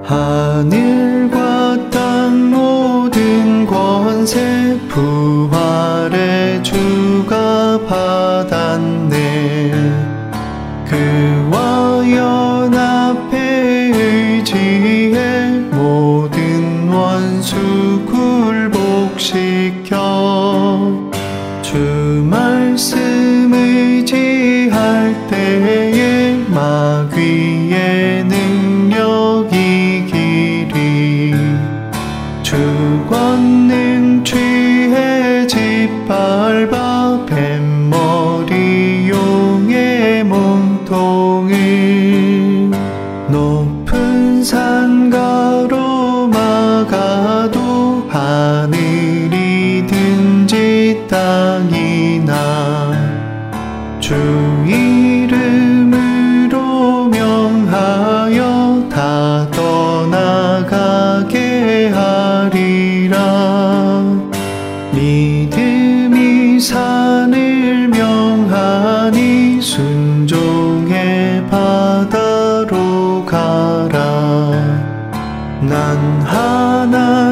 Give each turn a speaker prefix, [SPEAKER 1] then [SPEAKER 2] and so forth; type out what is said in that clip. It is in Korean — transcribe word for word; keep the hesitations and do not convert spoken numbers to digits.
[SPEAKER 1] 하늘과 땅 모든 권세 부활의 주가 받았네. 그와 연합해 의지해 모든 원수 굴복시켜 주 말씀 의지할 때에 마귀의 능력 이기리. 주 권능 취해 짓밟아 뱃머리 용의 몸통을 높은 산 가로막아도 하늘이든지 땅이나 주 이름으로 명하여 다 떠나가게 하리라. 믿음이 산을 명하니 순종의 바다로 가라. 난 하나